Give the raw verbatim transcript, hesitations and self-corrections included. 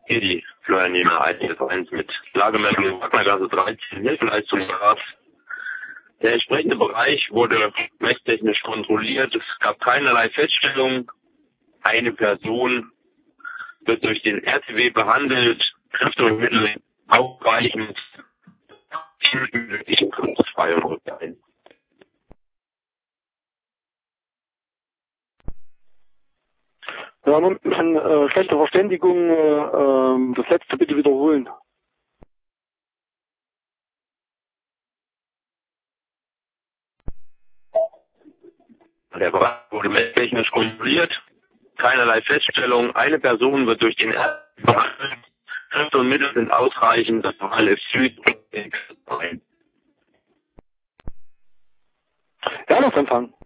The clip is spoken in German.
Hier die Florianina eins mit Lagemeldung Wagnergasse dreizehn, Hilfeleistungsgrad. Der entsprechende Bereich wurde messtechnisch kontrolliert. Es gab keinerlei Feststellung. Eine Person wird durch den R T W behandelt, Kräfte und Mittel ausreichend, frei und rückt ein. Ja, nur ein bisschen äh, schlechte Verständigung. Äh, äh, das letzte bitte wiederholen. Der Bereich wurde messtechnisch kontrolliert, keinerlei Feststellung. Eine Person wird durch den R T W behandelt, Kräfte und Mittel sind ausreichend, das Verfall ist Süd und ein. Ja, das Empfang.